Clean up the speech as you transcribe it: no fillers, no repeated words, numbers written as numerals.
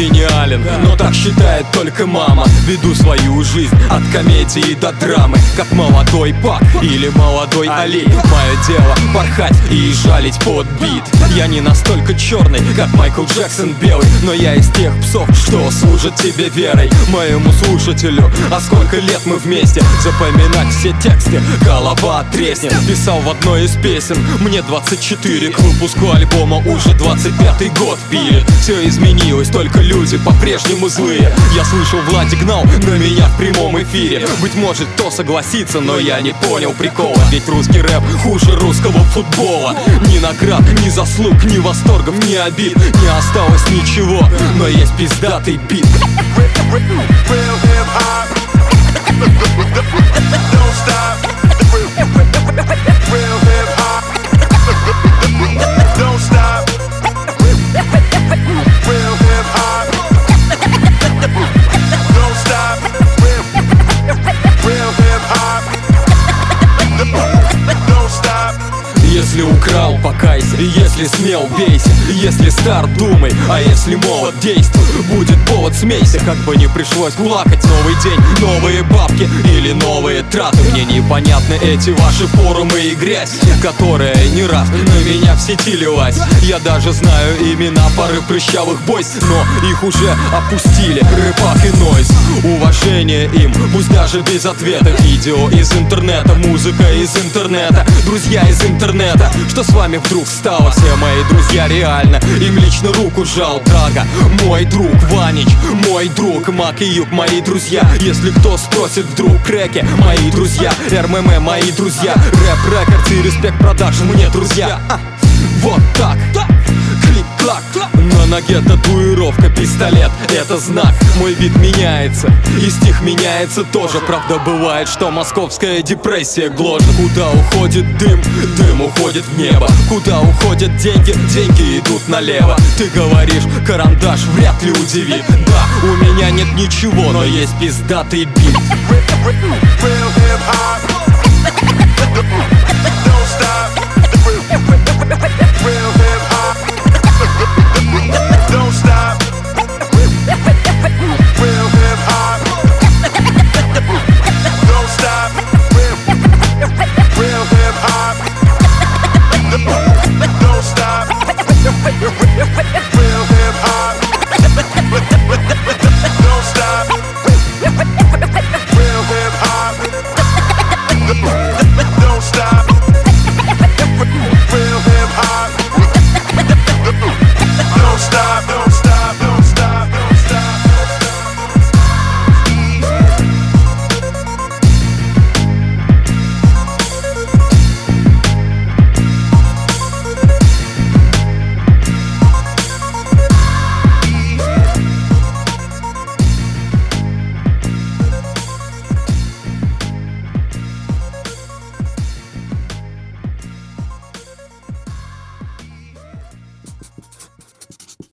гениален, но так считает только мама. Веду свою жизнь от комедии до драмы, как молодой Пак или молодой Али. Мое дело порхать и жалить под бит. Я не настолько черный, как Майкл Джексон белый, но я из тех псов, что служат тебе верой. Моему слушателю, а сколько лет мы вместе, запоминать все тексты голова треснет. Писал в одной из песен, мне 24, к выпуску альбома уже 25-й год пилит. Все изменилось, только люди по-прежнему злые. Я слышал, Владик гнал на меня в прямом эфире. Быть может, кто согласится, но я не понял прикола. Ведь русский рэп хуже русского футбола. Ни наград, ни заслуг, ни восторгов, ни обид не осталось ничего, но есть пиздатый бит. Если украл, покайся, если смел, бейся. Если стар, думай, а если молод, действуй. Будет повод, смейся, как бы не пришлось плакать. Новый день, новые бабки или новые траты. Мне непонятны эти ваши форумы и грязь, которая не раз на меня в сети лилась. Я даже знаю имена пары прыщавых бойс, но их уже опустили рэпак и нойз. Уважение им, пусть даже без ответа. Видео из интернета, музыка из интернета, друзья из интернета. Что с вами вдруг стало? Все мои друзья реально, им лично руку жал Драга, мой друг Ванич, мой друг Мак и Юг, мои друзья. Если кто спросит вдруг, Креки, мои друзья, РММ, мои друзья, Рэп Рекордс и Респект Продакшн, мне друзья. Вот так, клик-клак. На ноге татуировка, пистолет, это знак. Мой вид меняется, и стих меняется тоже. Правда бывает, что московская депрессия гложет. Куда уходит дым, дым уходит в небо. Куда уходят деньги, деньги идут налево. Ты говоришь, карандаш вряд ли удивит. Да, у меня нет ничего, но есть пиздатый бит.